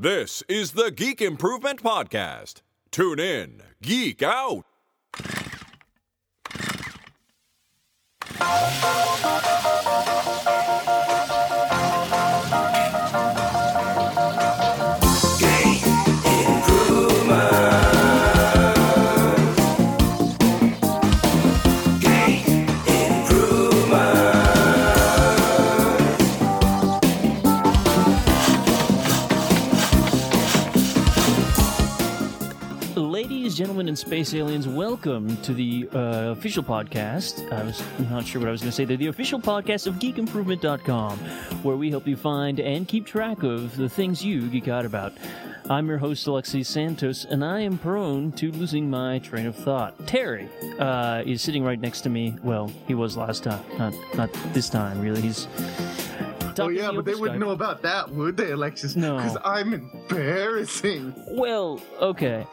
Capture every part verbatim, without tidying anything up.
This is the Geek Improvement Podcast. Tune in, geek out. Gentlemen and space aliens, welcome to the uh, official podcast. I was not sure what I was going to say there. The official podcast of geek improvement dot com, where we help you find and keep track of the things you geek out about. I'm your host, Alexis Santos, and I am prone to losing my train of thought. Terry uh, is sitting right next to me. Well, he was last time, not not this time, really. He's Oh yeah, but they wouldn't know about that, would they, Alexis? No. Because I'm embarrassing. Well, okay.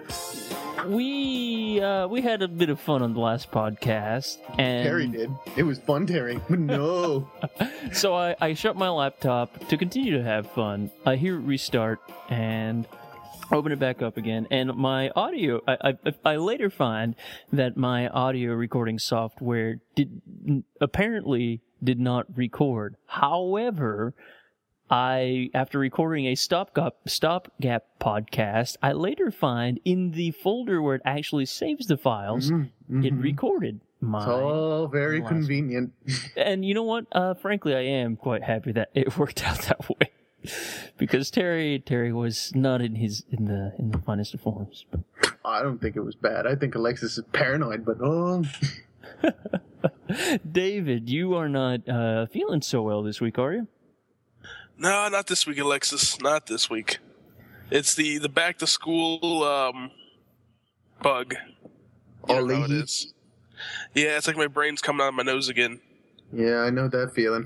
We uh, we had a bit of fun on the last podcast, and Terry did. It was fun, Terry. No. So I, I shut my laptop to continue to have fun. I hear it restart and open it back up again, and my audio. I I, I later find that my audio recording software did apparently did not record. However, I, after recording a stopgap, stopgap podcast, I later find in the folder where it actually saves the files, mm-hmm, mm-hmm. it recorded my... It's all very convenient. And you know what? Uh, frankly, I am quite happy that it worked out that way. Because Terry Terry was not in his in the in the finest of forms. But... I don't think it was bad. I think Alexis is paranoid, but oh... David, you are not uh, feeling so well this week, are you? No, not this week, Alexis. Not this week. It's the, the back to school um, bug. You know how it is. Yeah, it's like my brain's coming out of my nose again. Yeah, I know that feeling.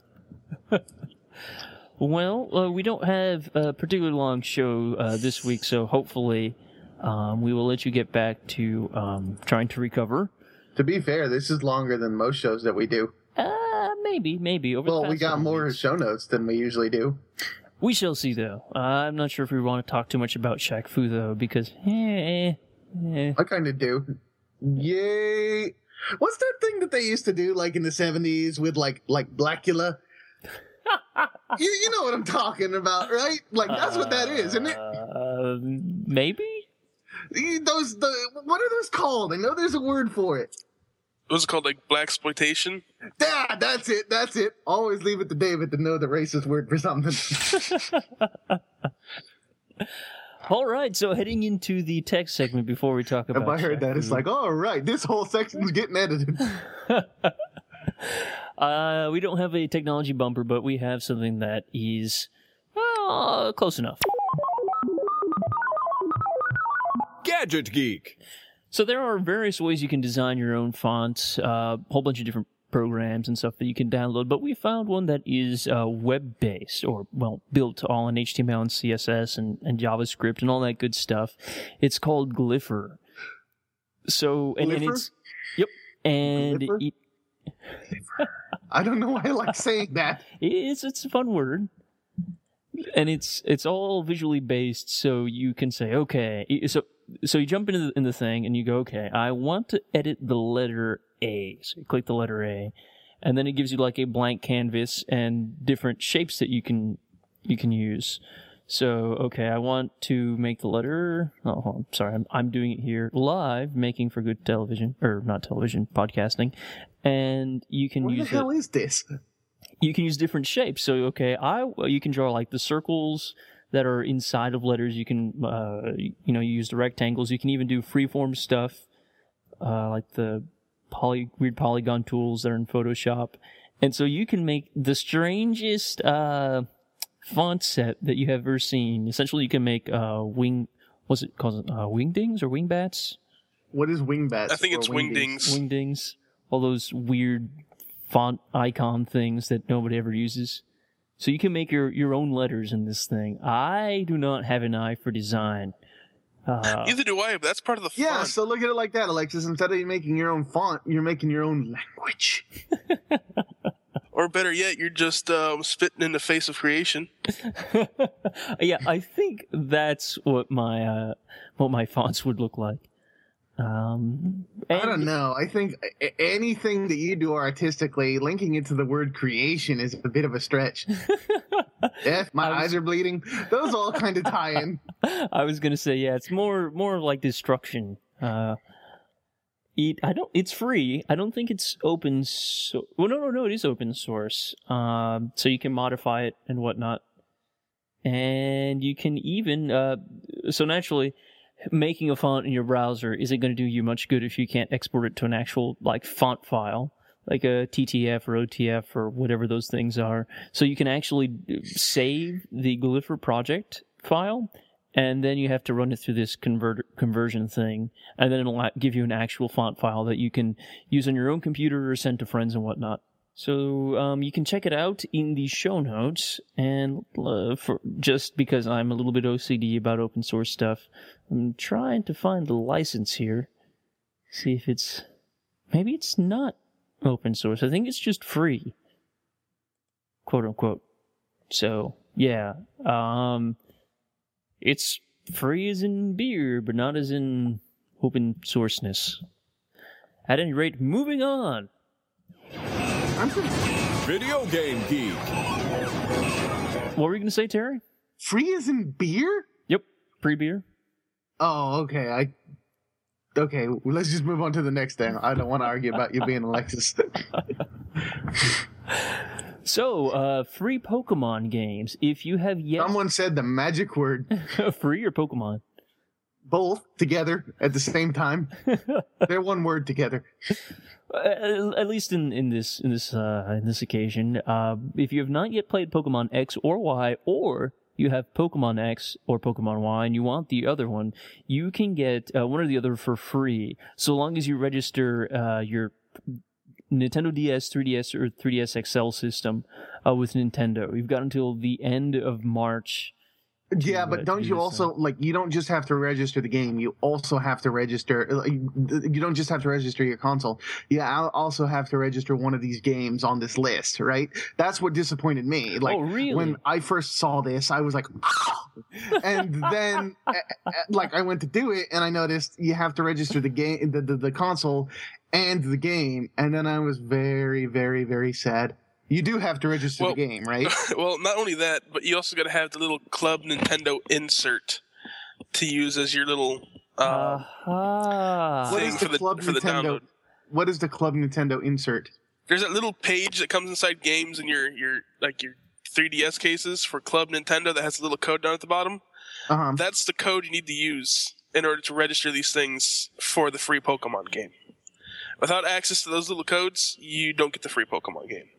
Well, uh, we don't have a particularly long show uh, this week, so hopefully um, we will let you get back to um, trying to recover. To be fair, this is longer than most shows that we do. Uh, maybe, maybe. Over well, the we got more weeks. show notes than we usually do. We shall see, though. Uh, I'm not sure if we want to talk too much about Shaq Fu, though, because, eh, eh. I kind of do. Yay! What's that thing that they used to do, like, in the seventies with, like, like Blackula? you, you know what I'm talking about, right? Like, that's uh, what that is, isn't it? Uh, maybe? Those, the, what are those called? I know there's a word for it. What's it called, like blaxploitation? Yeah, that's it, that's it. Always leave it to David to know the racist word for something. All right, so heading into the tech segment before we talk about... If I heard that, it's like, all right, this whole section's getting edited. uh, we don't have a technology bumper, but we have something that is uh, close enough. Gadget Geek. So there are various ways you can design your own fonts, a uh, whole bunch of different programs and stuff that you can download, but we found one that is uh, web-based, or, well, built all in H T M L and C S S and, and JavaScript and all that good stuff. It's called Glypher. So, and, and it's... Yep. And... It, I don't know why I like saying that. It's, it's a fun word. And it's it's all visually based, so you can say, okay, so so you jump into the, in the thing and you go, okay, I want to edit the letter A. So you click the letter A, and then it gives you like a blank canvas and different shapes that you can you can use. So okay, I want to make the letter. Oh, I'm sorry, I'm I'm doing it here live, making for good television or not television podcasting, and you can what use. What the hell it, is this? You can use different shapes. So, okay, I you can draw like the circles that are inside of letters. You can, uh, you know, use the rectangles. You can even do freeform stuff, uh, like the poly weird polygon tools that are in Photoshop. And so you can make the strangest uh, font set that you have ever seen. Essentially, you can make uh, wing. What's it called? Uh, wingdings or wingbats? What is wingbats? I think it's wingdings. Wingdings. All those weird font icon things that nobody ever uses. So you can make your, your own letters in this thing. I do not have an eye for design. Uh, Neither do I, but that's part of the fun. Yeah, so look at it like that, Alexis. Instead of you making your own font, you're making your own language. Or better yet, you're just um, spitting in the face of creation. Yeah, I think that's what my uh, what my fonts would look like. Um, I don't know. I think anything that you do artistically, linking it to the word creation is a bit of a stretch. If my was... eyes are bleeding, those all kind of tie in. I was gonna say, yeah, it's more more like destruction. Uh, it, I don't. It's free. I don't think it's open. So, well, no, no, no. It is open source. Um, so you can modify it and whatnot, and you can even. Uh, so naturally. Making a font in your browser isn't going to do you much good if you can't export it to an actual like font file, like a T T F or O T F or whatever those things are. So you can actually save the Glypher project file, and then you have to run it through this convert conversion thing, and then it'll give you an actual font file that you can use on your own computer or send to friends and whatnot. So um, you can check it out in the show notes, and uh, for just because I'm a little bit O C D about open source stuff, I'm trying to find the license here. See if it's... Maybe it's not open source. I think it's just free. Quote unquote. So, yeah. Um, it's free as in beer, but not as in open sourceness. At any rate, moving on. Video Game Geek. What were you going to say, Terry? Free as in beer? Yep, free beer. Oh, okay. I okay. Well, let's just move on to the next thing. I don't want to argue about you being Alexis. So, uh, free Pokemon games. If you have yet, someone said the magic word. Free or Pokemon? Both together at the same time. They're one word together. Uh, at least in, in this in this uh, in this occasion, uh, if you have not yet played Pokemon X or Y, or you have Pokemon X or Pokemon Y and you want the other one, you can get uh, one or the other for free, so long as you register uh, your Nintendo D S, three D S, or three D S X L system uh, with Nintendo. You've got until the end of March. Yeah, but don't you also, like, you don't just have to register the game, you also have to register, you don't just have to register your console, you also have to register one of these games on this list, right? That's what disappointed me. Like, oh, really? When I first saw this, I was like, oh! And then, like, I went to do it, and I noticed you have to register the game, the, the, the console and the game, and then I was very, very, very sad. You do have to register well, the game, right? Well, not only that, but you also got to have the little Club Nintendo insert to use as your little uh, uh-huh. thing for the, Club for the download. What is the Club Nintendo insert? There's that little page that comes inside games in your, your like your three D S cases for Club Nintendo that has a little code down at the bottom. Uh-huh. That's the code you need to use in order to register these things for the free Pokemon game. Without access to those little codes, you don't get the free Pokemon game.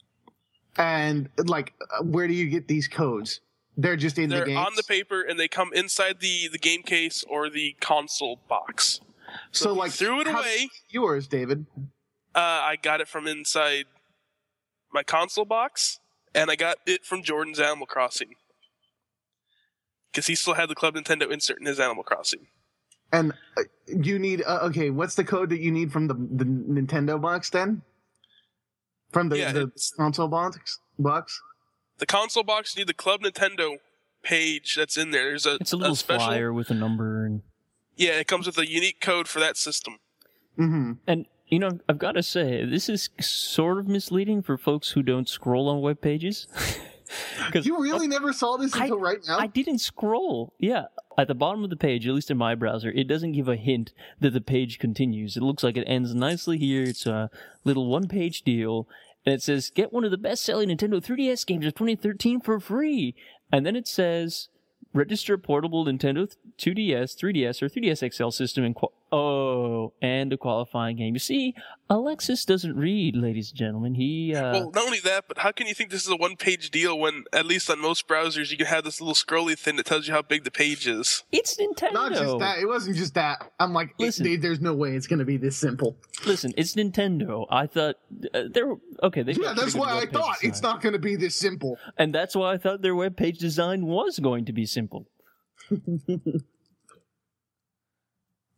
And, like, where do you get these codes? They're just in They're the game? They're on the paper, and they come inside the, the game case or the console box. So, so like, threw it away. Yours, David? Uh, I got it from inside my console box, and I got it from Jordan's Animal Crossing. Because he still had the Club Nintendo insert in his Animal Crossing. And uh, you need... Uh, okay, what's the code that you need from the, the Nintendo box, then? From the, yeah, the console box? box? The console box, you need the Club Nintendo page that's in there. There's a, it's a little a special, flyer with a number. And yeah, it comes with a unique code for that system. Mm-hmm. And, you know, I've got to say, this is sort of misleading for folks who don't scroll on web pages. You really never saw this until I, right now? I didn't scroll. Yeah. At the bottom of the page, at least in my browser, it doesn't give a hint that the page continues. It looks like it ends nicely here. It's a little one-page deal. And it says, get one of the best-selling Nintendo three D S games of twenty thirteen for free. And then it says, register a portable Nintendo two D S, three D S, or three D S X L system and qual- oh, and a qualifying game. You see, Alexis doesn't read, ladies and gentlemen. He uh... well, not only that, but how can you think this is a one-page deal when, at least on most browsers, you can have this little scrolly thing that tells you how big the page is? It's Nintendo. Not just that. It wasn't just that. I'm like, listen, it, there's no way it's going to be this simple. Listen, it's Nintendo. I thought uh, they're okay. They yeah, that's why I thought design. It's not going to be this simple, and that's why I thought their web page design was going to be simple.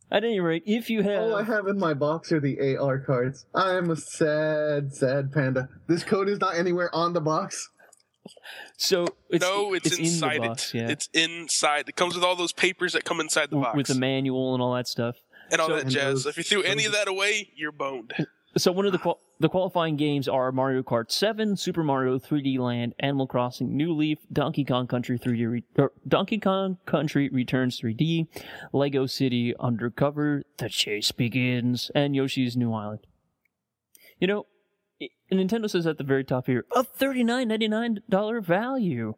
At any rate, if you have... All I have in my box are the A R cards. I'm a sad, sad panda. This code is not anywhere on the box. So it's, no, it's, it's inside in the box, it. Yeah. It's inside. It comes with all those papers that come inside the box. With the manual and all that stuff. And all so, that jazz. If you threw any of that away, you're boned. So one of the qual- the qualifying games are Mario Kart seven, Super Mario three D Land, Animal Crossing New Leaf, Donkey Kong Country three D Re- or Donkey Kong Country Returns three D, Lego City Undercover, The Chase Begins, and Yoshi's New Island. You know, it, Nintendo says at the very top here, a thirty-nine ninety-nine dollars value.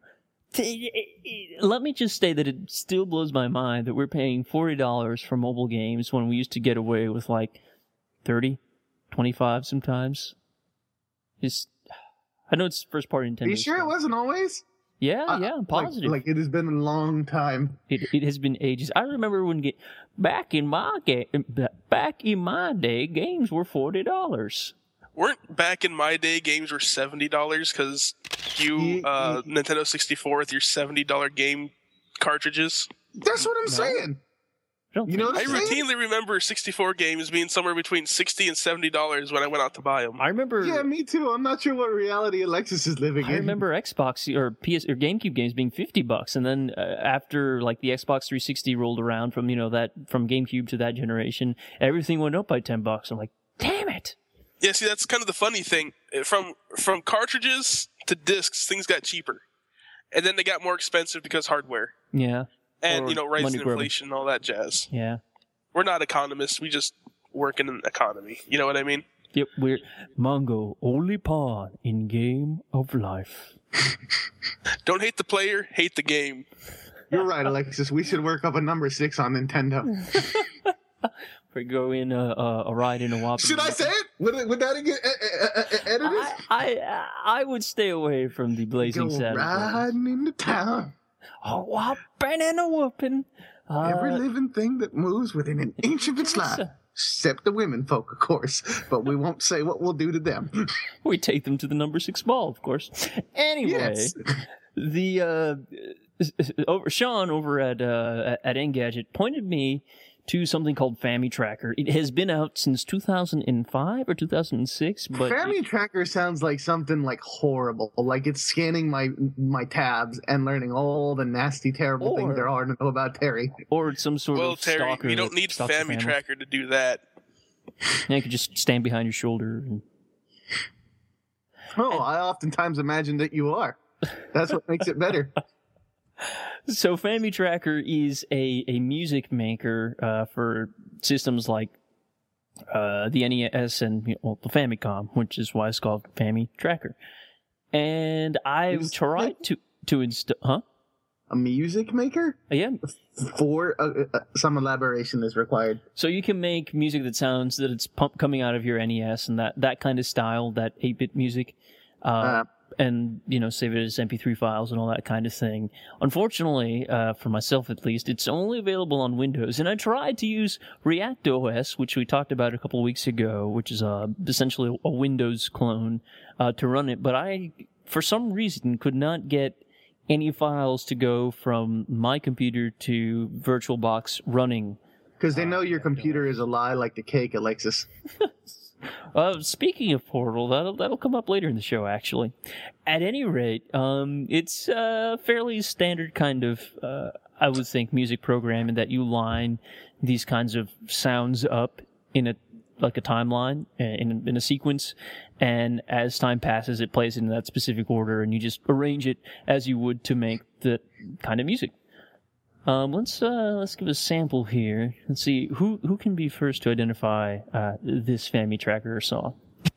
Let me just say that it still blows my mind that we're paying forty dollars for mobile games when we used to get away with like thirty, twenty-five sometimes. Just, I know it's first party Nintendo. Are you sure stuff. it wasn't always? Yeah, Uh, yeah, I'm positive. Like, like it has been a long time. It it has been ages. I remember when get back in my ga- back in my day, games were forty dollars. Weren't back in my day games were seventy dollars because you uh, Nintendo sixty-four with your seventy dollars game cartridges? That's what I'm No. saying. I don't You think know I what I'm saying? routinely remember sixty-four games being somewhere between sixty and seventy dollars when I went out to buy them. I remember. Yeah, me too. I'm not sure what reality Alexis is living I in. remember Xbox or P S or GameCube games being fifty bucks, and then uh, after like the Xbox three sixty rolled around from you know that from GameCube to that generation, everything went up by ten bucks. I'm like, damn it! Yeah, see, that's kind of the funny thing. From from cartridges to discs, things got cheaper, and then they got more expensive because hardware Yeah, and Or you know rising money grubbing. inflation and all that jazz. yeah. We're not economists. We just work in an economy. You know what I mean? Yep, we're Mongo, only pawn in game of life. Don't hate the player, hate the game. You're right, Alexis. We should work up a number six on Nintendo. We go in a, a, a ride in a whopping. Should I say it? Would, would that get uh, uh, uh, edited? I, I I would stay away from the blazing Go saddle. riding into town. A whopping and a whooping. Uh, Every living thing that moves within an inch of its life. Except the women folk, of course. But we won't say what we'll do to them. we take them to the number six ball, of course. Anyway, Yes. the uh, over Sean over at uh, at Engadget pointed me to something called Family Tracker. It has been out since two thousand five or two thousand six, but Family Tracker sounds like something like horrible. Like it's scanning my my tabs and learning all the nasty, terrible Or- things there are to know about Terry. or it's some sort Well, of Terry, stalker. you don't that need stalks your Family family. Tracker to do that. Yeah, you could just stand behind your shoulder. And... Oh, I oftentimes imagine that you are. That's what makes it better. So Family Tracker is a, a music maker uh, for systems like uh, the N E S and you know, well, the Famicom, which is why it's called Family Tracker. And I've Music tried maker? to to install, huh? A music maker? Yeah. For uh, uh, some elaboration is required. So you can make music that sounds that it's pump coming out of your N E S and that, that kind of style, that eight-bit music. Uh, Uh, and, you know, save it as M P three files and all that kind of thing. Unfortunately, uh, for myself at least, it's only available on Windows. And I tried to use React O S, which we talked about a couple of weeks ago, which is uh, essentially a Windows clone, uh, to run it. But I, for some reason, could not get any files to go from my computer to VirtualBox running. Because they know your computer is a lie like the cake, Alexis. Uh, speaking of Portal, that'll that'll come up later in the show. Actually, at any rate, um, it's a fairly standard kind of, uh, I would think, music program in that you line these kinds of sounds up in a like a timeline uh, in in a sequence, and as time passes, it plays in that specific order, and you just arrange it as you would to make the kind of music. Um, let's uh, let's give a sample here. Let's see who who can be first to identify uh, this Family Tracker song.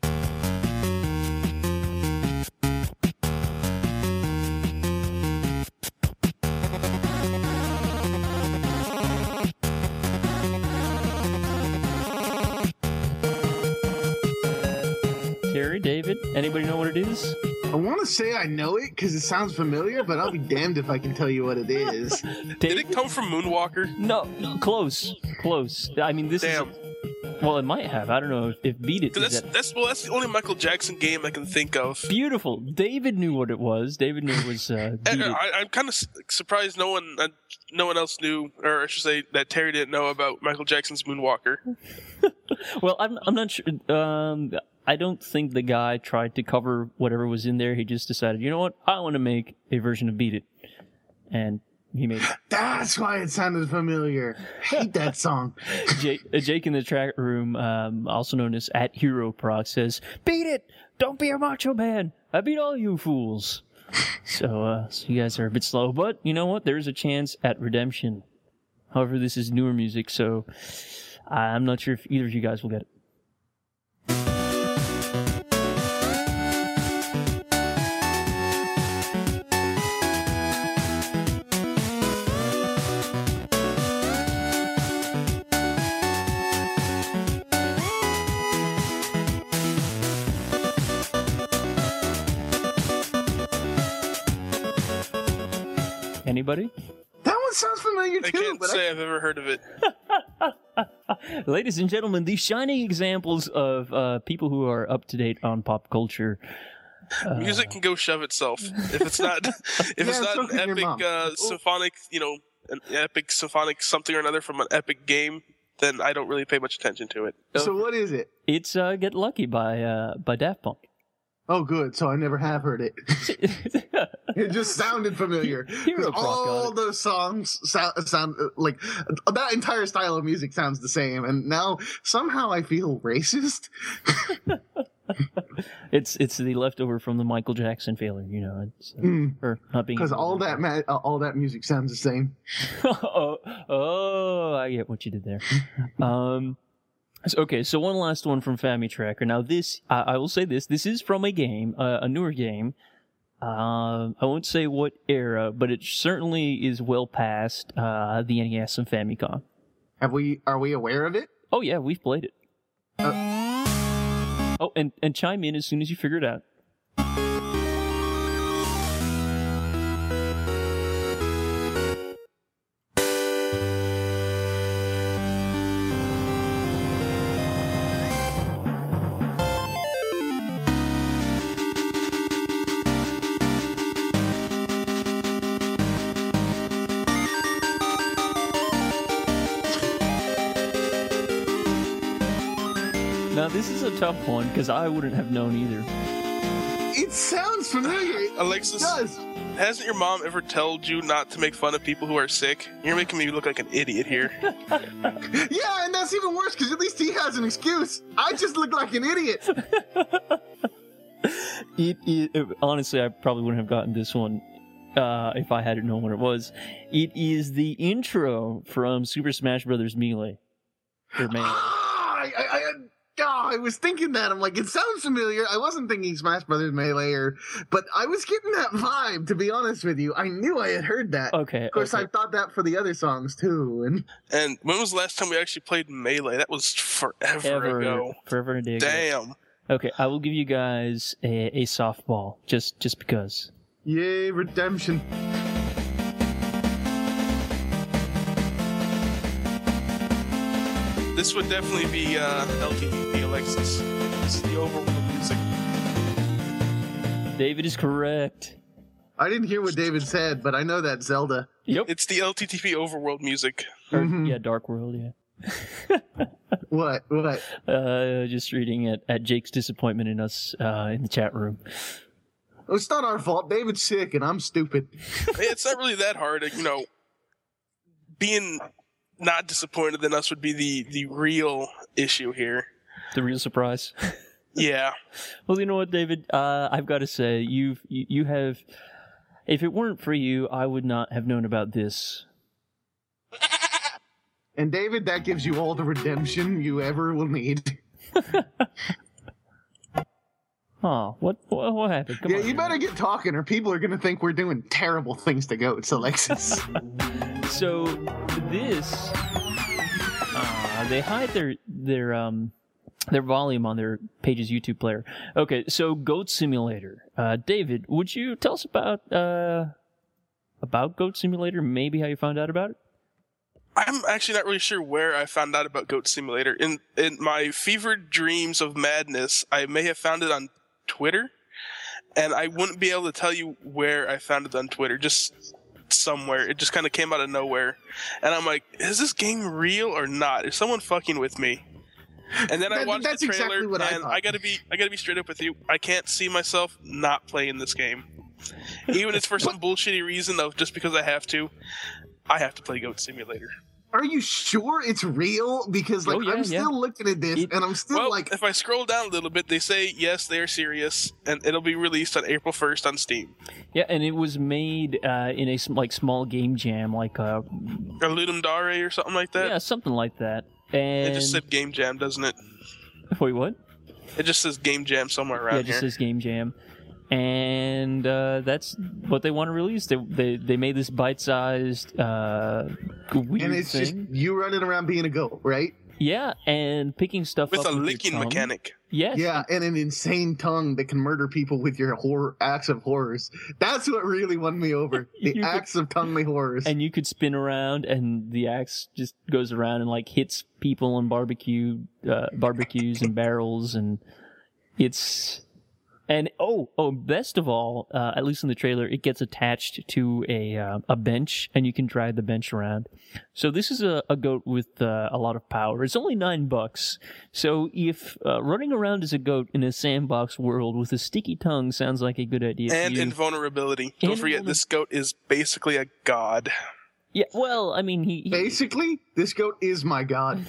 Terry, David, anybody know what it is? I want to say I know it because it sounds familiar, but I'll be damned if I can tell you what it is. Did David? it come from Moonwalker? No, no, close, close. I mean, this Damn. is Well, it might have. I don't know if, if Beat It. That's Is that that's well, that's the only Michael Jackson game I can think of. beautiful. David knew what it was. David knew it was uh, Beat And It. I, I'm kind of surprised no one uh, no one else knew, or I should say that Terry didn't know about Michael Jackson's Moonwalker. Well, I'm I'm not sure. Um, I don't think the guy tried to cover whatever was in there. He just decided, you know what, I want to make a version of Beat It, and he made it. That's why it sounded familiar. Hate that song. Jake, uh, Jake in the chat room, um, also known as at Hero Proc, says, "Beat it! Don't be a macho man. I beat all you fools." So, uh, so you guys are a bit slow, but you know what? There's a chance at redemption. However, this is newer music, so I'm not sure if either of you guys will get it. Anybody? That one sounds familiar I too. can't but say I've ever heard of it. Ladies and gentlemen, these shining examples of uh, people who are up to date on pop culture. Uh, Music can go shove itself if it's not if it's Yeah, not so an can your epic mom. uh, symphonic, you know, an epic symphonic something or another from an epic game. Then I don't really pay much attention to it. I, so what is it? it's uh, "Get Lucky" by uh, by Daft Punk. Oh, good. So I never have heard it. It just sounded familiar. Hero 'Cause Proc got all it. those songs sound, sound uh, like that entire style of music sounds the same, and now somehow I feel racist. It's it's the leftover from the Michael Jackson failure, you know, it's, uh, Mm. or not being Because all that ma- uh, all that music sounds the same. oh, oh, I get what you did there. Um, so- okay, so one last one from Family Tracker. Now, this I, I will say this: this is from a game, uh, a newer game. Uh, I won't say what era, but it certainly is well past uh, the N E S and Famicom. Have we? Are we aware of it? Oh yeah, we've played it. Oh, and and chime in as soon as you figure it out. Now this is a tough one because I wouldn't have known either. It sounds familiar. It Alexis, does. hasn't your mom ever told you not to make fun of people who are sick? You're making me look like an idiot here. Yeah, and that's even worse because at least he has an excuse. I just look like an idiot. It, it, it- honestly, I probably wouldn't have gotten this one uh, if I hadn't known what it was. It is the intro from Super Smash Bros. Melee. Or Melee. Ah, I, I, I, ah, I was thinking that. I'm like, it sounds familiar. I wasn't thinking Smash Brothers Melee, or, but I was getting that vibe. To be honest with you, I knew I had heard that. Okay. Of course, okay. I thought that for the other songs too. And And when was the last time we actually played Melee? That was forever Ever, ago. forever and a day ago. Damn. Okay, I will give you guys a, a softball, just just because. yay, redemption. This would definitely be uh, L T T P, Alexis. This is the overworld music. David is correct. I didn't hear what David said, but I know that Zelda. Yep. It's the L T T P overworld music. Or- Mhm. Yeah, Dark World, yeah. What? What? Uh, just reading at, at Jake's disappointment in us uh, in the chat room. It's not our fault. David's sick, and I'm stupid. It's not really that hard. You know, being not disappointed in us would be the, the real issue here. The real surprise. Yeah. Well, you know what, David? Uh, I've got to say, you've you, you have. If it weren't for you, I would not have known about this. And David, that gives you all the redemption you ever will need. Huh? What what, what happened? Come yeah, on. you better get talking, or people are gonna think we're doing terrible things to goats, Alexis. So this, uh, they hide their their um their volume on their page's YouTube player. Okay, so Goat Simulator. Uh, David, would you tell us about uh about Goat Simulator? Maybe how you found out about it? I'm actually not really sure where I found out about Goat Simulator. In in my fevered dreams of madness, I may have found it on Twitter, and I wouldn't be able to tell you where I found it on Twitter. Just somewhere. It just kind of came out of nowhere. And I'm like, is this game real or not? Is someone fucking with me? And then I That- watched that's the trailer, exactly what I and thought. I gotta be, I gotta be straight up with you. I can't see myself not playing this game, even if it's for some bullshitty reason of just because I have to. I have to play Goat Simulator. Are you sure it's real? Because like Oh, yeah, I'm yeah. still looking at this, It- and I'm still Well, like, if I scroll down a little bit, they say yes, they are serious, and it'll be released on April first on Steam. Yeah, and it was made uh, in a sm- like small game jam, like uh, Or Ludum Dare or something like that. yeah, something like that. And It just said Game Jam, doesn't it? wait, what? It just says Game Jam somewhere around Yeah, it just here. says game jam, and uh, that's what they want to release. They they, they made this bite-sized uh, weird and it's thing. just you running around being a goat, right? Yeah, and picking stuff With up a with your licking tongue. mechanic. Yes. Yeah, and an insane tongue that can murder people with your horror acts of horrors. That's what really won me over. The You could- acts of tonguely horrors. And you could spin around, and the axe just goes around and like hits people on barbecue, uh, barbecues and barrels, and it's and oh oh best of all, uh, at least in the trailer, it gets attached to a uh, a bench, and you can drive the bench around. So this is a, a goat with uh, a lot of power. It's only nine bucks. So if uh, running around as a goat in a sandbox world with a sticky tongue sounds like a good idea, to And you, invulnerability. Don't And forget, invulner- this goat is basically a god. yeah. Well, I mean, he, he Basically, this goat is my god.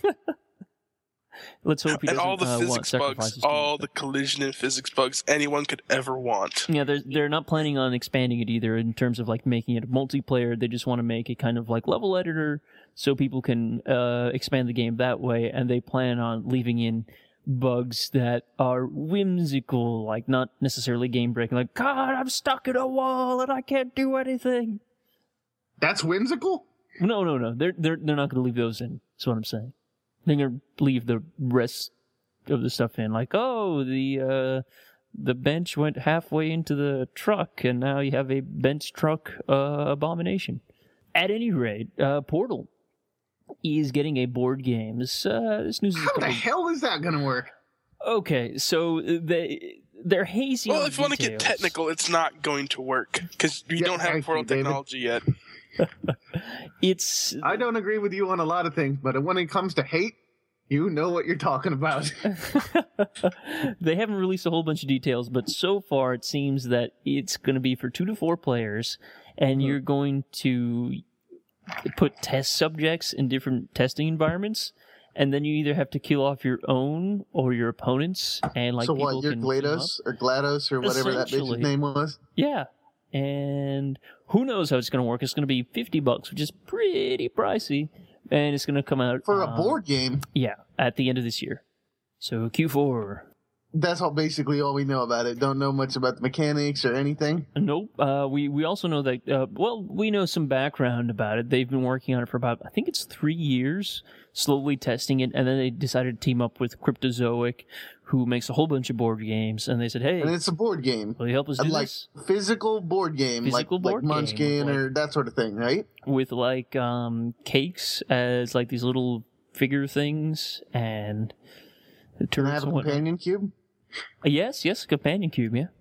let's hope he And doesn't all the uh, want physics bugs, sacrifices. to all it. the collision and physics bugs anyone could ever want. Yeah, they're they're not planning on expanding it either in terms of like making it a multiplayer. They just want to make it kind of like level editor so people can uh, expand the game that way, and they plan on leaving in bugs that are whimsical, like not necessarily game breaking. Like, God, I'm stuck in a wall and I can't do anything. That's whimsical? No, no, no. They're they're they're not going to leave those in. That's what I'm saying. They're going to leave the rest of the stuff in. Like, oh, the uh, the bench went halfway into the truck, and now you have a bench truck uh, abomination. At any rate, uh, Portal is getting a board game. This uh, this news is a How the couple- hell is that gonna work? Okay, so they they're hazy. Well, on if you want to get details. technical, it's not going to work because you Yeah, don't have thank portal you, David. technology yet. it's I don't agree with you on a lot of things, but when it comes to hate, you know what you're talking about. they haven't released a whole bunch of details, but so far it seems that it's going to be for two to four players, and you're going to put test subjects in different testing environments, and then you either have to kill off your own or your opponents, and like so people what, you're can team up. GLaDOS or GLaDOS or whatever that Essentially. bitch's name was? Yeah, and who knows how it's going to work? It's going to be fifty bucks, which is pretty pricey, and it's going to come out For a um, board game, Yeah, at the end of this year. So Q four. that's all basically all we know about it. Don't know much about the mechanics or anything. Nope. Uh, we we also know that. Uh, well, we know some background about it. They've been working on it for about, I think it's three years, slowly testing it, and then they decided to team up with Cryptozoic, who makes a whole bunch of board games, and they said, "Hey, And it's a board game. will you help us do And like this physical board game, Physical like, board game like Munchkin with, or that sort of thing, right? with like um cakes as like these little figure things and the Can I turrets have a and whatnot." companion cube? Uh, yes, yes, companion cube, yeah.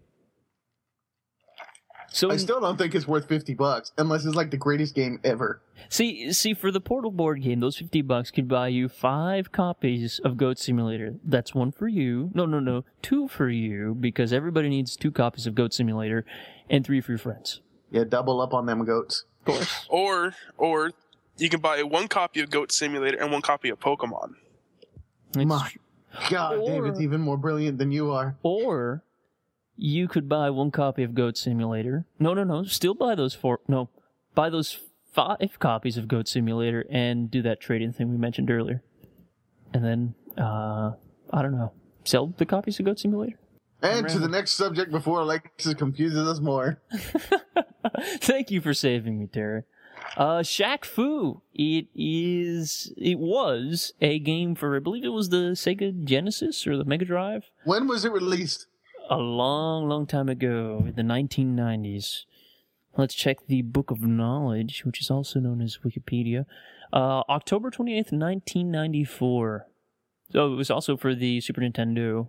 So I still don't think it's worth fifty bucks unless it's like the greatest game ever. See, see, for the Portal board game, those fifty bucks could buy you five copies of Goat Simulator. That's one for you. No, no, no, two for you, because everybody needs two copies of Goat Simulator, and three for your friends. Yeah, double up on them goats. Of course. Or, or you can buy one copy of Goat Simulator and one copy of Pokemon. It's My tr- God, Or- David's even more brilliant than you are. Or you could buy one copy of Goat Simulator. No, no, no. Still buy those four. No, buy those five copies of Goat Simulator and do that trading thing we mentioned earlier. And then, uh, I don't know, sell the copies of Goat Simulator. And to the next subject before Alexis confuses us more. Thank you for saving me, Terry. Uh, Shaq Fu. It is. It was a game for, I believe it was the Sega Genesis or the Mega Drive. When was it released? A long, long time ago, in the nineteen nineties. let's check the Book of Knowledge, which is also known as Wikipedia. Uh, October twenty-eighth, nineteen ninety-four. So it was also for the Super Nintendo.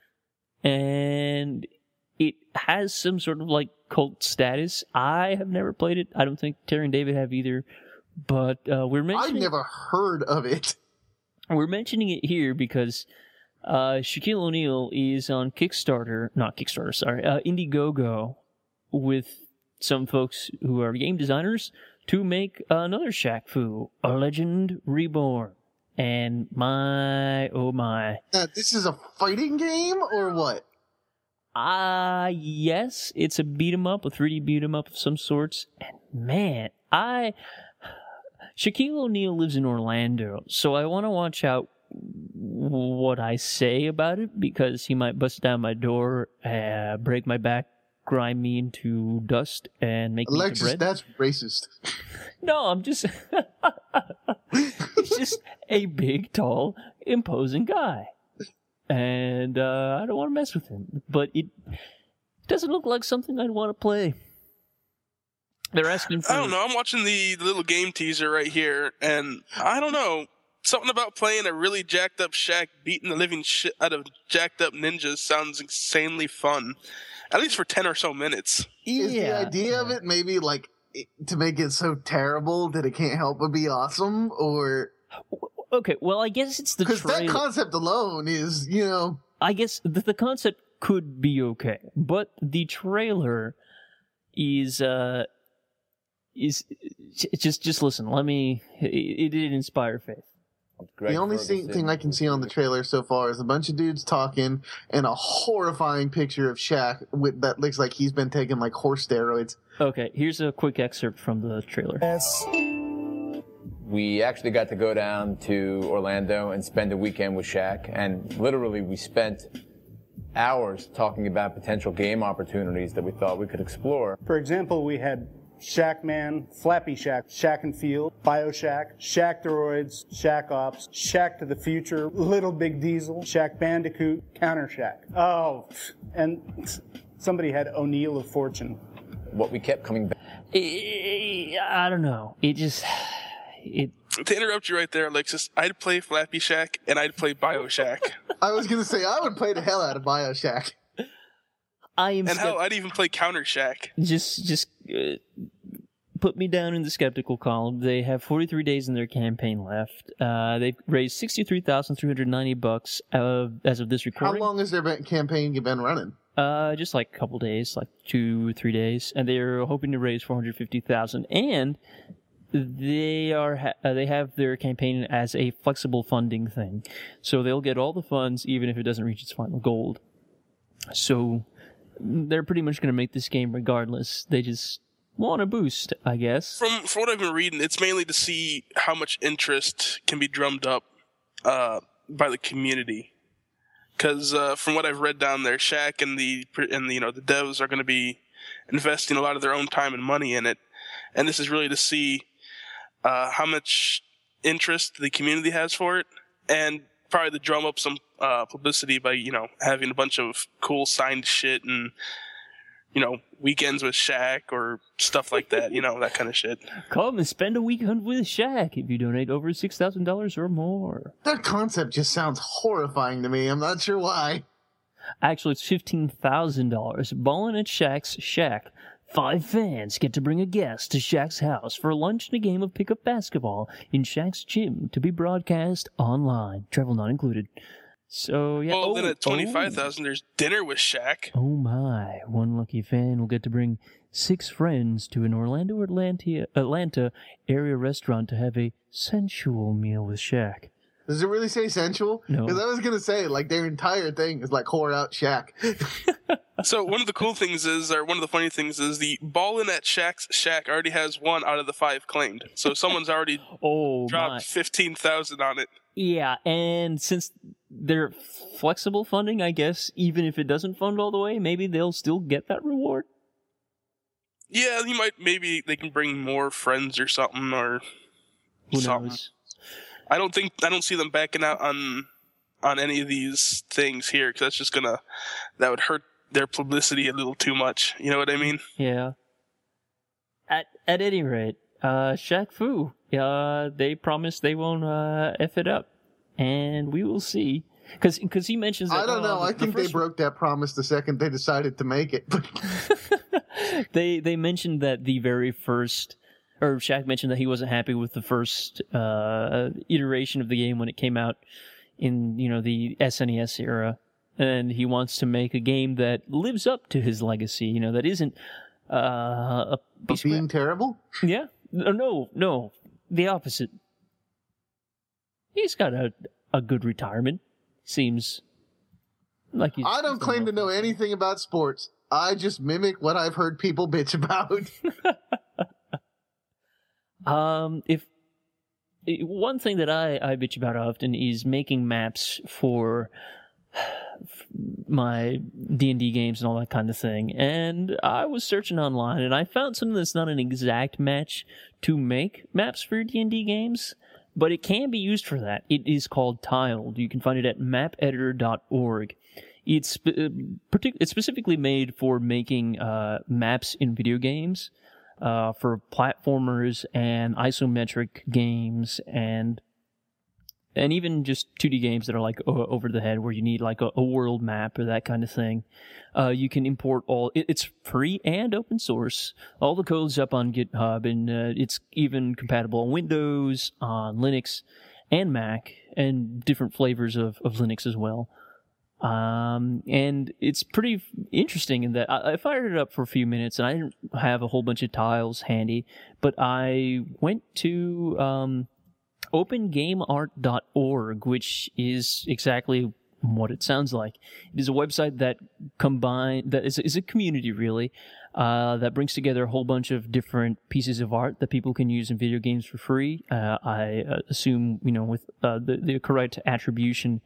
And it has some sort of like cult status. I have never played it. I don't think Terry and David have either. But uh, we're mentioning... I've never heard of it. We're mentioning it here because uh, Shaquille O'Neal is on Kickstarter, not Kickstarter, sorry, uh, Indiegogo, with some folks who are game designers to make another Shaq Fu, A Legend Reborn. And my, oh my. Uh, this is a fighting game or what? Ah, uh, yes, it's a beat 'em up, a three D beat 'em up of some sorts. And man, I... Shaquille O'Neal lives in Orlando, so I want to watch out what I say about it, because he might bust down my door, uh, break my back, grind me into dust, and make Alexis, me into bread. That's racist. No, I'm just... He's just a big, tall, imposing guy. And uh, I don't want to mess with him. But it doesn't look like something I'd want to play. They're asking for... I don't know. I'm watching the little game teaser right here, and I don't know. Something about playing a really jacked up Shaq beating the living shit out of jacked up ninjas sounds insanely fun. At least for ten or so minutes. Is the Yeah. idea of it maybe like to make it so terrible that it can't help but be awesome? Or... Okay, well, I guess it's the Because that trailer. concept alone is, you know... I guess the, the concept could be okay, but the trailer is... uh. Is just just listen. Let me. It, it did inspire faith. The only thing, thing I can see on the trailer so far is a bunch of dudes talking and a horrifying picture of Shaq with, that looks like he's been taking like horse steroids. Okay, here's a quick excerpt from the trailer. Yes. We actually got to go down to Orlando and spend a weekend with Shaq, and literally we spent hours talking about potential game opportunities that we thought we could explore. For example, we had Shaq Man, Flappy Shack, Shaq and Field, BioShack, Shaq Droids, Shaq Ops, Shaq to the Future, Little Big Diesel, Shaq Bandicoot, Counter Shack. Oh, and somebody had O'Neill of Fortune. What we kept coming back. I don't know. It just it. To interrupt you right there, Alexis, I'd play Flappy Shack and I'd play BioShack. I was going to say, I would play the hell out of BioShack. I am. And skept- hell, I'd even play Counter Shack. Just, just uh, put me down in the skeptical column. They have forty-three days in their campaign left. Uh, they've raised sixty-three thousand three hundred ninety bucks uh, as of this How recording. long has their been- campaign been running? Uh, just like a couple days, like two, three days, and they're hoping to raise four hundred fifty thousand. And they are ha- uh, they have their campaign as a flexible funding thing, so they'll get all the funds even if it doesn't reach its final goal. So they're pretty much going to make this game regardless. They just want a boost, I guess. From from what I've been reading, it's mainly to see how much interest can be drummed up uh, by the community. Because uh, from what I've read down there, Shaq and the and the, you know the devs are going to be investing a lot of their own time and money in it, and this is really to see uh, how much interest the community has for it, and probably to drum up some uh, publicity by you know having a bunch of cool signed shit and you know weekends with Shaq or stuff like that, you know that kind of shit. Come and spend a weekend with Shaq if you donate over six thousand dollars or more. That concept just sounds horrifying to me. I'm not sure why. Actually, it's fifteen thousand dollars. Ballin' at Shaq's Shack. Five fans get to bring a guest to Shaq's house for lunch and a game of pickup basketball in Shaq's gym to be broadcast online. Travel not included. So, yeah. Well, oh, then at twenty-five oh. thousand, there's dinner with Shaq. Oh my, one lucky fan will get to bring six friends to an Orlando, Atlanta, Atlanta area restaurant to have a sensual meal with Shaq. Does it really say sensual? No. Because I was going to say, like, their entire thing is like whore out Shaq. So one of the cool things is, or one of the funny things is, the Ballin' at Shaq's Shack already has one out of the five claimed. So someone's already Oh dropped my. fifteen thousand on it. Yeah, and since they're flexible funding, I guess, even if it doesn't fund all the way, maybe they'll still get that reward. Yeah, you might. Maybe they can bring more friends or something, or Who something. knows? I don't think I don't see them backing out on on any of these things here, because that's just gonna that would hurt their publicity a little too much. You know what I mean? Yeah. At at any rate, uh, Shaq Fu, uh, they promise they won't uh, F it up, and we will see. Because because he mentions that, I don't know. uh, I the think they first- broke that promise the second they decided to make it. they they mentioned that the very first, or Shaq mentioned that he wasn't happy with the first uh, iteration of the game when it came out in, you know, the S N E S era, and he wants to make a game that lives up to his legacy. You know, that isn't uh, a piece Being of terrible? yeah. No, no, no, the opposite. He's got a a good retirement. Seems like he's. I don't claim to know anything about sports. I just mimic what I've heard people bitch about. Um, if one thing that I, I bitch about often is making maps for my D and D games and all that kind of thing. And I was searching online and I found something that's not an exact match to make maps for D and D games, but it can be used for that. It is called Tiled. You can find it at map editor dot org. It's uh, partic- it's specifically made for making uh, maps in video games. Uh, for platformers and isometric games and and even just two D games that are like o- over the head where you need like a, a world map or that kind of thing. Uh, you can import all. It, it's free and open source. All the code's up on GitHub, and uh, it's even compatible on Windows, on Linux, and Mac, and different flavors of, of Linux as well. Um, and it's pretty f- interesting in that I, I fired it up for a few minutes and I didn't have a whole bunch of tiles handy, but I went to, um, open game art dot org, which is exactly what it sounds like. It is a website that combine, that is, is a community really, uh, that brings together a whole bunch of different pieces of art that people can use in video games for free. Uh, I uh, assume, you know, with, uh, the, the correct attribution.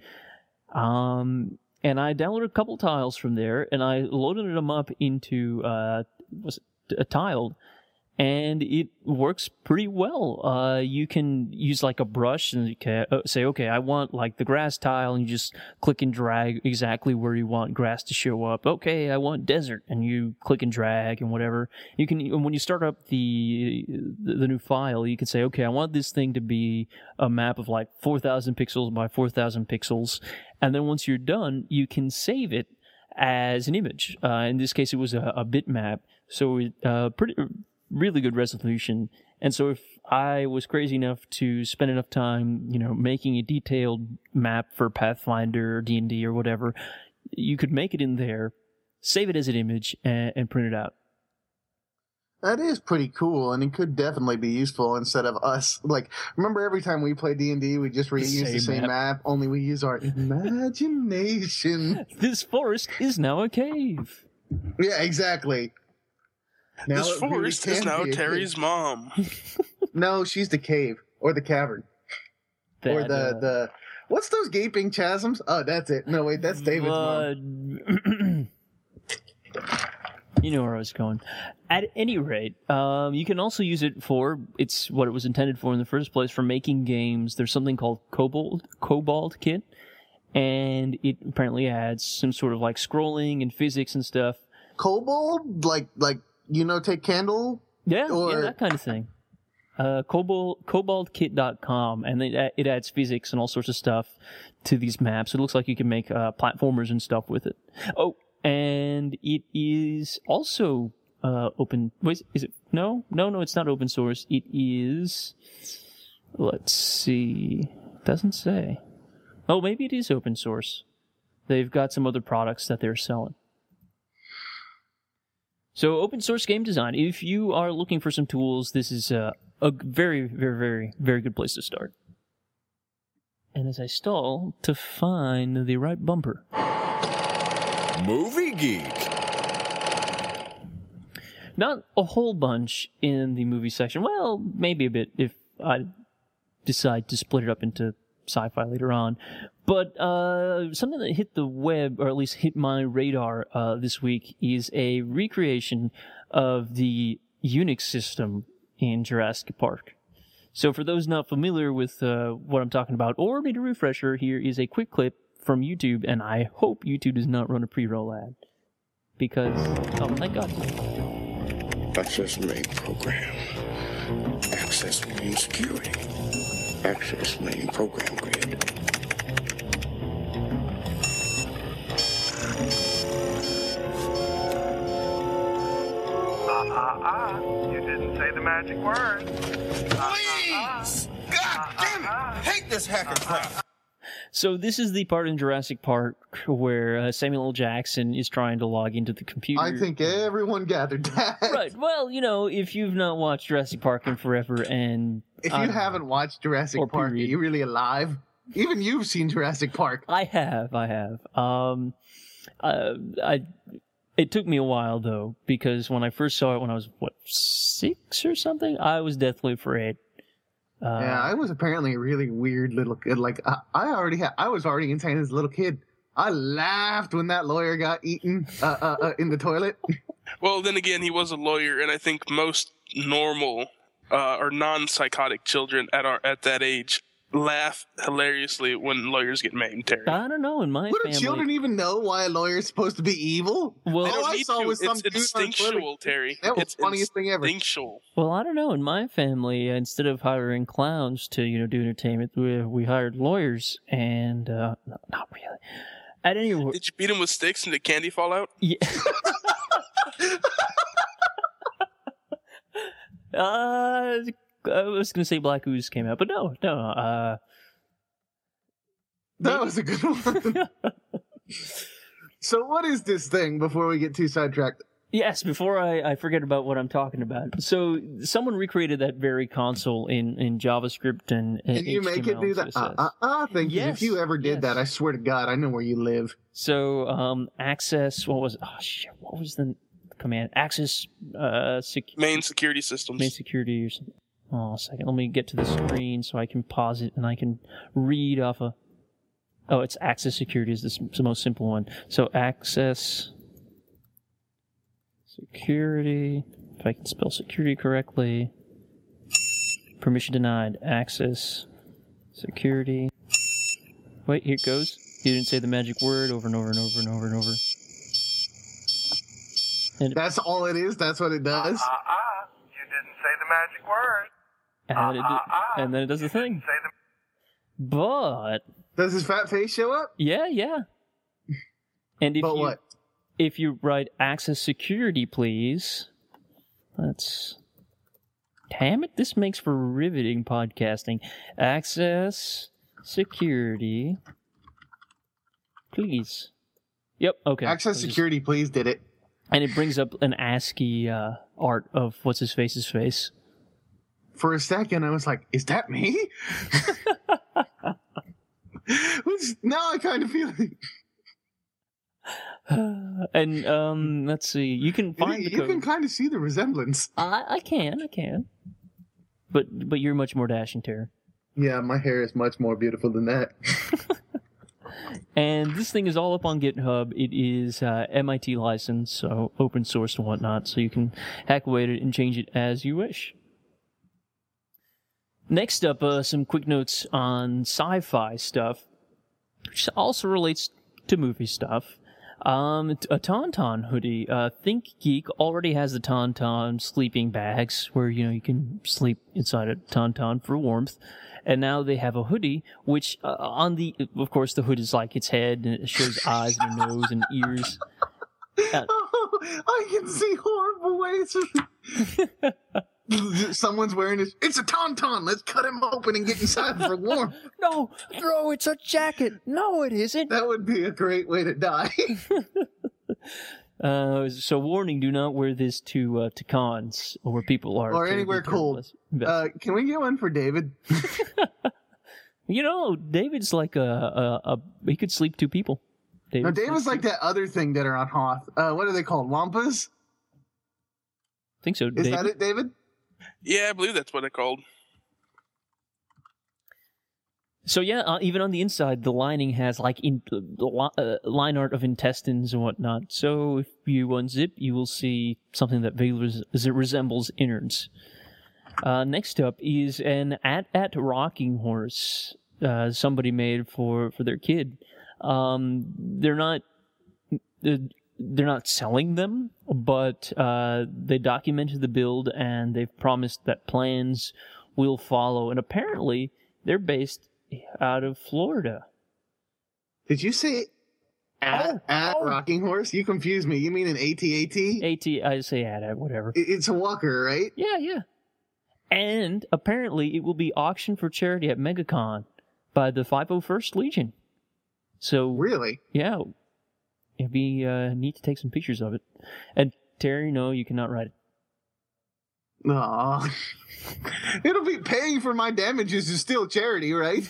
Um, and I downloaded a couple tiles from there, and I loaded them up into uh, was it a Tiled, and it works pretty well. Uh, you can use like a brush and you can say, okay, I want like the grass tile, and you just click and drag exactly where you want grass to show up. Okay, I want desert, and you click and drag and whatever. You can, when you start up the the, the new file, you can say, okay, I want this thing to be a map of like four thousand pixels by four thousand pixels, and then once you're done, you can save it as an image. Uh, in this case, it was a, a bitmap, so it uh, pretty. really good resolution. And so if I was crazy enough to spend enough time, you know, making a detailed map for Pathfinder or D and D or whatever, you could make it in there, save it as an image, and, and print it out. That is pretty cool, and it could definitely be useful instead of us. Like, remember every time we play D and D, we just reuse the same same map. map. only we use our imagination. This forest is now a cave. Yeah, exactly. Now This it really forest is can now be a Terry's cave. mom. No, she's the cave or the cavern or That, the uh, the. What's those gaping chasms? Oh, that's it. No, wait, that's David's mom. mom. You know where I was going. At any rate, um, you can also use it for, it's what it was intended for in the first place, for making games. There's something called Cobalt, Cobalt Kit, and it apparently adds some sort of like scrolling and physics and stuff. Kobold, like like you know, take candle. Yeah, Or- yeah, that kind of thing. Uh, Cobalt, cobalt kit dot com, and it, it adds physics and all sorts of stuff to these maps. It looks like you can make uh, platformers and stuff with it. Oh, and it is also uh, open. Wait, is it? No, no, no. It's not open source. It is. Let's see. Doesn't say. Oh, maybe it is open source. They've got some other products that they're selling. So, open source game design. If you are looking for some tools, this is a, a very, very, very, very good place to start. And as I stall to find the right bumper. Movie Geek. Not a whole bunch in the movie section. Well, maybe a bit if I decide to split it up into sci-fi later on. But uh, something that hit the web, or at least hit my radar uh, this week, is a recreation of the Unix system in Jurassic Park. So for those not familiar with uh, what I'm talking about, or need a refresher, here is a quick clip from YouTube, and I hope YouTube does not run a pre-roll ad. Because, oh, thank God. Access main program. Access main security. Access main program grid. Ah, ah, ah. You didn't say the magic word. Please! God damn it! I hate this hacker crap! So this is the part in Jurassic Park where uh, Samuel L. Jackson is trying to log into the computer. I think everyone gathered that. Right. Well, you know, if you've not watched Jurassic Park in forever, and If you um, haven't watched Jurassic or Park, period. are you really alive? Even you've seen Jurassic Park. I have, I have. Um, uh, I. It took me a while though, because when I first saw it, when I was what six or something, I was deathly afraid. Uh, Yeah, I was apparently a really weird little kid. Like I, I already had, I was already insane as a little kid. I laughed when that lawyer got eaten uh, uh, uh, in the toilet. Well, then again, he was a lawyer, and I think most normal uh, or non-psychotic children at our at that age laugh hilariously when lawyers get maimed, Terry. I don't know. In my What, do family, children even know why a lawyer is supposed to be evil? Well, They all don't I need saw to. was some It's dude on a toilet. instinctual, Terry. That was It's the funniest thing ever. Instinctual. well, I don't know. In my family, instead of hiring clowns to you know do entertainment, we we hired lawyers, and uh, no, not really. At any rate, Did you beat him with sticks and did candy fall out? yeah. uh, I was gonna say Black Ooze came out, but no, no. Uh, That was a good one. So what is this thing before we get too sidetracked? Yes, before I, I forget about what I'm talking about. So someone recreated that very console in, in JavaScript and, and Can you make it do that? Uh, uh, uh, thank you. Yes, If you ever did yes. that, I swear to God, I know where you live. So um, access, what was it? Oh, shit, what was the command? Access uh, sec- Main security systems. main security or something. Oh, a second. Let me get to the screen so I can pause it and I can read off a... Oh, it's access security is the, s- the most simple one. So access security, if I can spell security correctly. Permission denied. Access security. Wait, here it goes. You didn't say the magic word over and over and over and over and over. And, That's all it is. That's what it does. Ah, ah. You didn't say the magic word. and, then it do, and then it does the thing. Say the But Does his fat face show up? yeah, yeah. And if But you what? if you write access security, please. Let's. Damn it! This makes for riveting podcasting. Access security, please. Yep. Okay. Access I'll just- security, please did it. and it brings up an ASCII uh, art of what's his face's face. For a second, I was like, "Is that me?" Which now I kind of feel it. And um, let's see. You can find You, the you code. can kind of see the resemblance. I, I can. I can. But but you're much more dashing, Tara. Yeah, my hair is much more beautiful than that. And this thing is all up on GitHub. It is uh, M I T licensed, so open source and whatnot, so you can hack away at it and change it as you wish. Next up, uh, some quick notes on sci-fi stuff, which also relates to movie stuff. Um, a Tauntaun hoodie. Uh, ThinkGeek already has the Tauntaun sleeping bags, where you know you can sleep inside a Tauntaun for warmth. And now they have a hoodie, which uh, on the, of course, the hood is like its head, and it shows eyes and a nose and ears. Uh, I can see horrible ways. Someone's wearing this. It's a tauntaun. Let's cut him open and get inside for warmth. no, throw, it's a jacket. No, it isn't. That would be a great way to die. Uh, so warning, do not wear this to, uh, to cons, where people are. Or terribly, anywhere terribly cold. invested. Uh, can we get one for David? You know, David's like a, a, a he could sleep two people. No, David's David's like that other thing that are on Hoth. Uh, what are they called? Wampas? I think so. Is David. that it, David? Yeah, I believe that's what they're called. So yeah, uh, even on the inside, the lining has like in uh, li- uh, line art of intestines and whatnot. So if you unzip, you will see something that vaguely res- resembles innards. Uh, next up is an at at rocking horse. Uh, somebody made for for their kid. Um, they're not. Uh, they're not selling them, but uh, they documented the build and they've promised that plans will follow. And apparently, they're based out of Florida. Did you say at, Oh, at oh. Rocking Horse? You confused me. You mean an A T A T? AT, I say at, at whatever. It- It's a Walker, right? Yeah, yeah. And apparently, it will be auctioned for charity at MegaCon by the five oh first Legion. So, Really? yeah, it'd be uh, neat to take some pictures of it. And Terry, no, you cannot ride it. Aw. It'll be paying for my damages is still charity, right?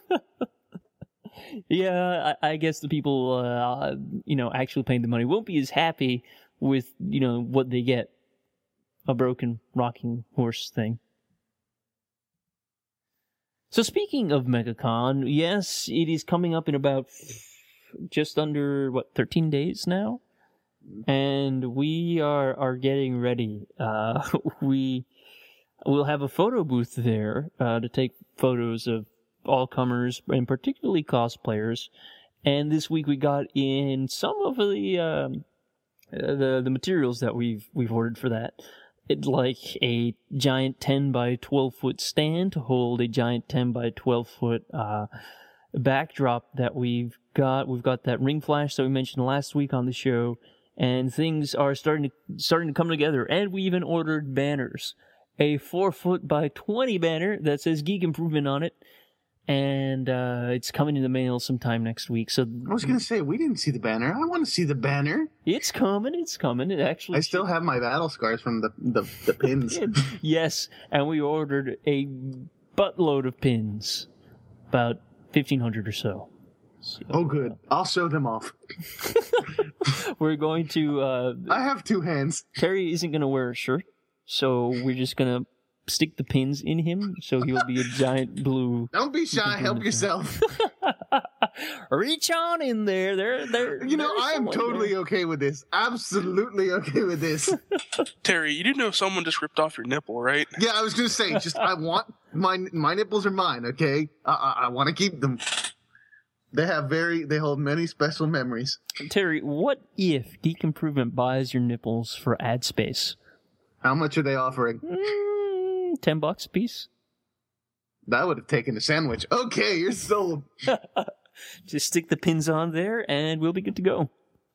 Yeah, I, I guess the people, uh, you know, actually paying the money won't be as happy with, you know, what they get. A broken rocking horse thing. So speaking of MegaCon, yes, it is coming up in about just under, what, thirteen days now? And we are, are getting ready. Uh, we will have a photo booth there uh, to take photos of all comers, and particularly cosplayers. And this week we got in some of the um, uh, the the materials that we've we've ordered for that. It's like a giant ten by twelve foot stand to hold a giant ten by twelve foot uh, backdrop that we've got. We've got that ring flash that we mentioned last week on the show, and things are starting to starting to come together. And we even ordered banners, a four foot by twenty banner that says Geek Improvement on it, and uh, it's coming in the mail sometime next week. So I was gonna say, we didn't see the banner. I want to see the banner. it's coming. It's coming. It actually. I still have my battle scars from the, the, the pins. Yes, and we ordered a buttload of pins, about fifteen hundred or so. So, Oh, good. I'll show them off. We're going to. Uh, I have two hands. Terry isn't going to wear a shirt, so we're just going to stick the pins in him, so he'll be a giant blue. Don't be shy. Help yourself. Reach on in there. There, there. You know, there's I am someone totally there. okay with this. Absolutely okay with this. Terry, you do know someone just ripped off your nipple, right? Yeah, I was gonna say, just I want my my nipples are mine. Okay, I I, I want to keep them. They have very they hold many special memories. Terry, what if Geek Improvement buys your nipples for ad space? How much are they offering? Mm, ten bucks a piece. That would have taken a sandwich. Okay, you're sold. Just stick the pins on there, and we'll be good to go.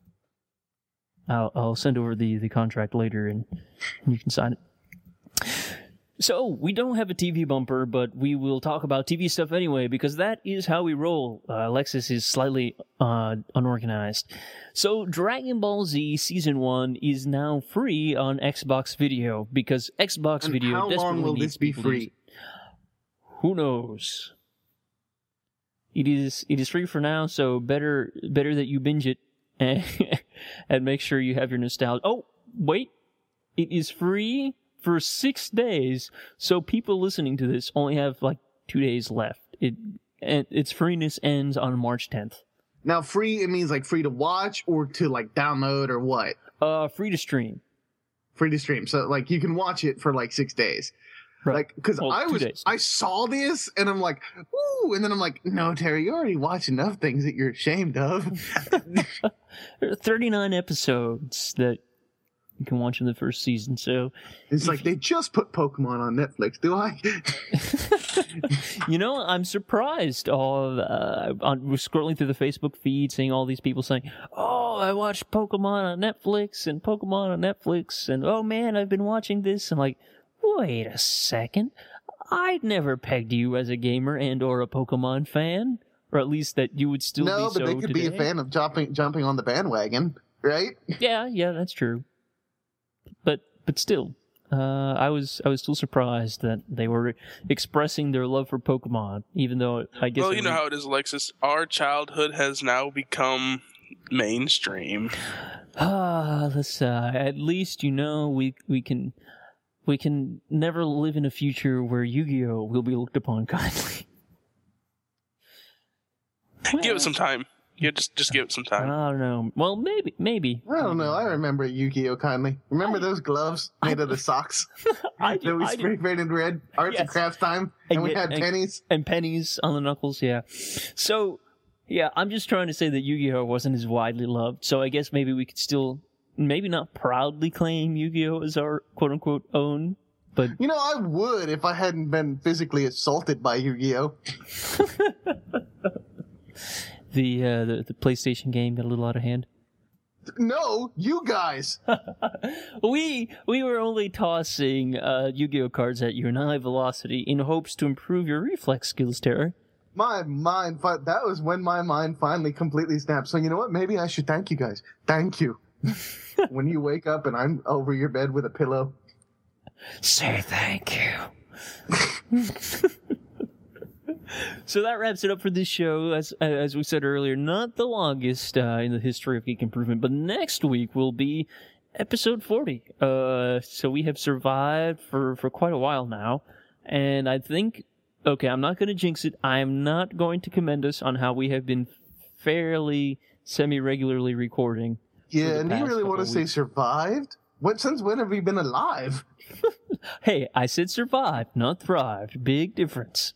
I'll, I'll send over the, the contract later, and you can sign it. So, we don't have a T V bumper, but we will talk about T V stuff anyway, because that is how we roll. Uh, Alexis is slightly uh, unorganized. So, Dragon Ball Z Season one is now free on Xbox Video, because Xbox And Video how long desperately will needs this be people to use free? it. Who knows? It is it is free for now, so better better that you binge it and, and make sure you have your nostalgia. Oh, wait. It is free for six days, so people listening to this only have like two days left. It and its freeness ends on March tenth. Now, free it means like free to watch or to like download or what? Uh, free to stream. Free to stream. So like you can watch it for like six days. Right. Like, because Well, I two was, days. I saw this and I'm like, ooh, and then I'm like, no, Terry, you already watch enough things that you're ashamed of. There are thirty-nine episodes that you can watch in the first season, so It's like they just put Pokemon on Netflix. Do I? you know, I'm surprised. All uh, on was scrolling through the Facebook feed, seeing all these people saying, "Oh, I watched Pokemon on Netflix and Pokemon on Netflix, and oh man, I've been watching this." I'm like, wait a second, I'd never pegged you as a gamer and or a Pokemon fan, or at least that you would still no, be but so they could today. be a fan of jumping jumping on the bandwagon, right? Yeah, yeah, that's true. But but still, uh, I was I was still surprised that they were expressing their love for Pokemon, even though I guess. Well, you know every- how it is, Alexis. Our childhood has now become mainstream. Ah, let's. Uh, at least you know we we can we can never live in a future where Yu-Gi-Oh will be looked upon kindly. Give it some time. Yeah, just just give it some I time. don't know. Well, maybe maybe. I don't know. I remember Yu-Gi-Oh! Kindly. Remember those gloves made of the socks I that do. we I do. spray painted red? Arts and Yes. crafts time, And and we get- had and- pennies. And pennies on the knuckles, yeah. So, Yeah, I'm just trying to say that Yu-Gi-Oh! Wasn't as widely loved, so I guess maybe we could still, maybe not proudly claim Yu-Gi-Oh! As our quote-unquote own, but... You know, I would if I hadn't been physically assaulted by Yu-Gi-Oh! the, uh, the the PlayStation game got a little out of hand. No, you guys! we we were only tossing uh, Yu-Gi-Oh! Cards at you in high velocity in hopes to improve your reflex skills, Terry. My mind, fi- that was when my mind finally completely snapped. So you know what? Maybe I should thank you guys. Thank you. When you wake up and I'm over your bed with a pillow. Say thank you. So that wraps it up for this show. As as we said earlier, not the longest uh, in the history of Geek Improvement, but next week will be episode forty. Uh, so we have survived for, for quite a while now, and I think, okay, I'm not going to jinx it. I'm not going to commend us on how we have been fairly semi-regularly recording. Yeah, and you really want to say survived? What, since when have we been alive? Hey, I said survived, not thrived. Big difference.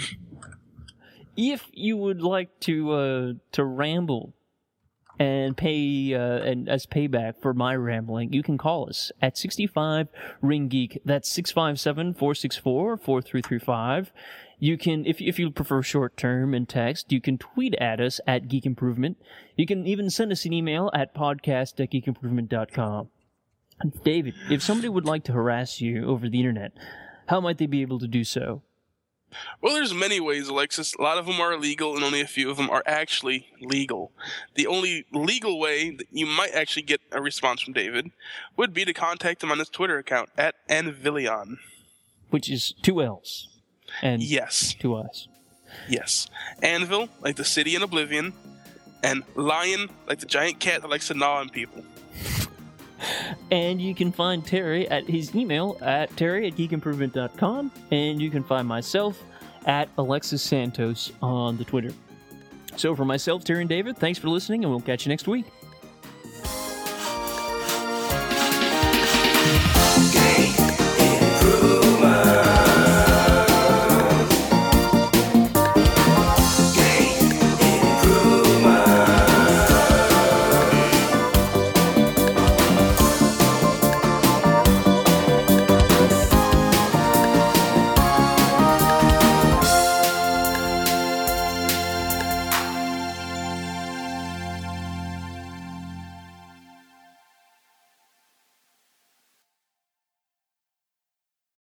If you would like to uh, to ramble and pay uh, and as payback for my rambling, you can call us at sixty-five Ring Geek. That's six five seven, four six four, four three three five. You can, if if you prefer short term and text, you can tweet at us at Geek Improvement. You can even send us an email at podcast at geek improvement dot com. David, if somebody would like to harass you over the internet, how might they be able to do so? Well, there's many ways, Alexis. A lot of them are illegal, and only a few of them are actually legal. The only legal way that you might actually get a response from David would be to contact him on his Twitter account, at Anvilion. Which is two L's. And yes. Two I's. Yes. Anvil, like the city in Oblivion, and Lion, like the giant cat that likes to gnaw on people. And you can find Terry at his email at terry at geek improvement dot com, and you can find myself at Alexis Santos on the Twitter. So for myself, Terry and David, thanks for listening, and we'll catch you next week.